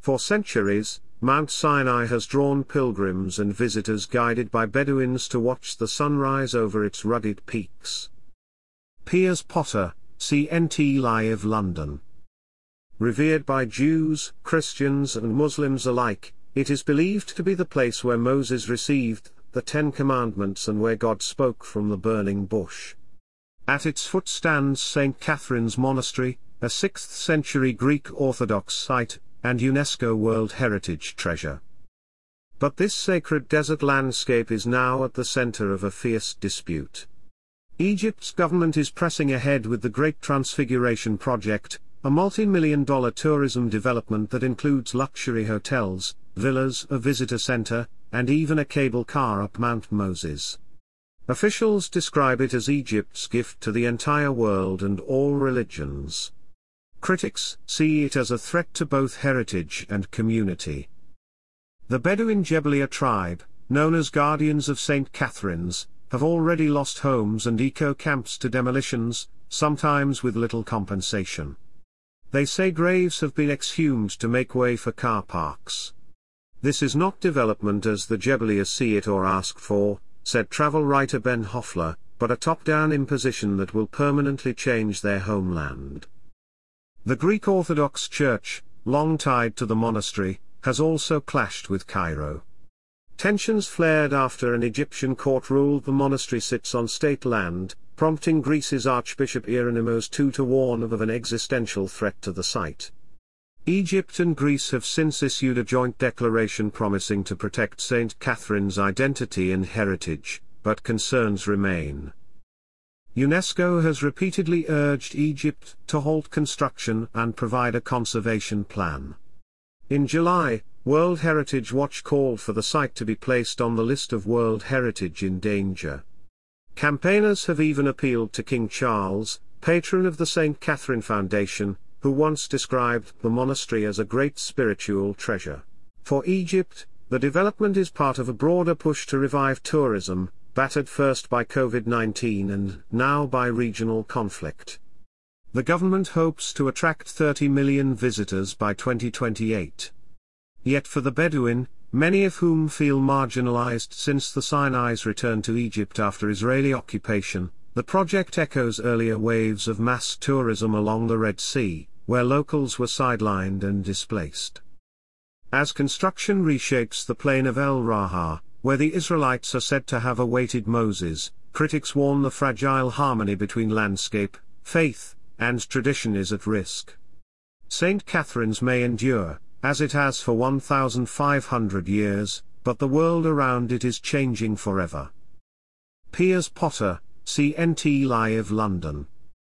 For centuries, Mount Sinai has drawn pilgrims and visitors guided by Bedouins to watch the sunrise over its rugged peaks. Piers Potter, CNT Live London. Revered by Jews, Christians and Muslims alike, it is believed to be the place where Moses received the Ten Commandments and where God spoke from the burning bush. At its foot stands St. Catherine's Monastery, a 6th century Greek Orthodox site, and UNESCO World Heritage Treasure. But this sacred desert landscape is now at the center of a fierce dispute. Egypt's government is pressing ahead with the Great Transfiguration Project, a multi-million-dollar tourism development that includes luxury hotels, villas, a visitor center, and even a cable car up Mount Moses. Officials describe it as Egypt's gift to the entire world and all religions. Critics see it as a threat to both heritage and community. The Bedouin Jebelia tribe, known as Guardians of St. Catherine's, have already lost homes and eco-camps to demolitions, sometimes with little compensation. They say graves have been exhumed to make way for car parks. This is not development as the Jebelia see it or ask for, said travel writer Ben Hoffler, but a top-down imposition that will permanently change their homeland. The Greek Orthodox Church, long tied to the monastery, has also clashed with Cairo. Tensions flared after an Egyptian court ruled the monastery sits on state land, prompting Greece's Archbishop Hieronymus II to warn of an existential threat to the site. Egypt and Greece have since issued a joint declaration promising to protect St. Catherine's identity and heritage, but concerns remain. UNESCO has repeatedly urged Egypt to halt construction and provide a conservation plan. In July, World Heritage Watch called for the site to be placed on the list of World Heritage in danger. Campaigners have even appealed to King Charles, patron of the St. Catherine Foundation, who once described the monastery as a great spiritual treasure. For Egypt, the development is part of a broader push to revive tourism, battered first by COVID-19 and now by regional conflict. The government hopes to attract 30 million visitors by 2028. Yet for the Bedouin, many of whom feel marginalized since the Sinai's return to Egypt after Israeli occupation, the project echoes earlier waves of mass tourism along the Red Sea, where locals were sidelined and displaced. As construction reshapes the plain of El Raha, where the Israelites are said to have awaited Moses, critics warn the fragile harmony between landscape, faith, and tradition is at risk. St. Catherine's may endure, as it has for 1,500 years, but the world around it is changing forever. Piers Potter, CNT Live London.